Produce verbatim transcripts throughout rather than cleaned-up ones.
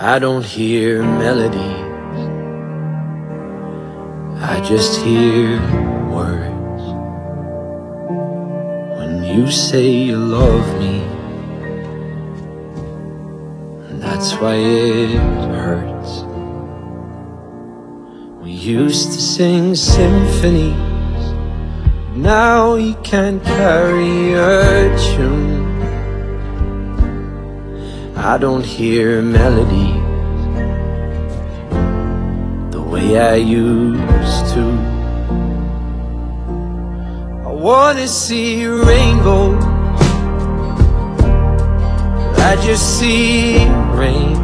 I don't hear melodies, I just hear words. When you say you love me, that's why it hurts. We used to sing symphonies, now you can't carry a tune. I don't hear melodies the way I used to. I wanna see rainbows, I just see rain.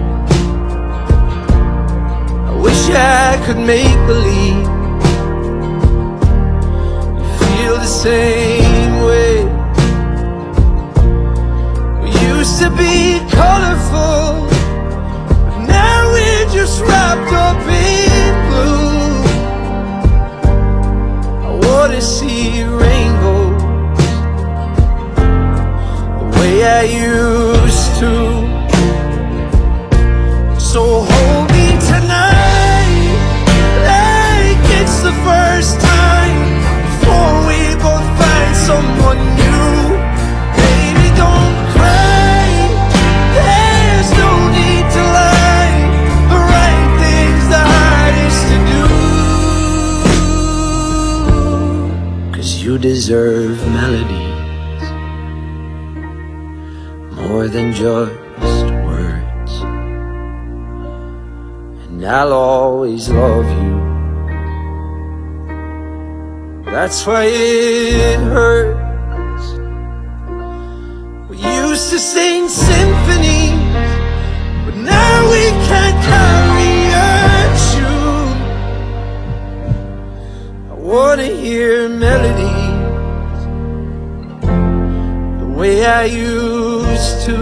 I wish I could make believe you feel the same way. We used to be colorful, but now we're just wrapped up in blue. I wanna see rainbows the way I used to. So hold me tonight like it's the first time, before we both find someone new. Baby, don't cry, there's no need to lie. The right thing's the hardest to do, 'cause you deserve melodies more than just words. And I'll always love you, that's why it hurts. We used to sing symphonies, but now we can't carry a tune. I wanna hear melodies the way I used to.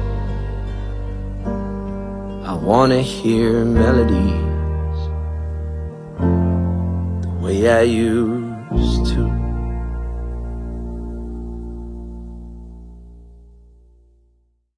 I wanna hear melodies the way I used to.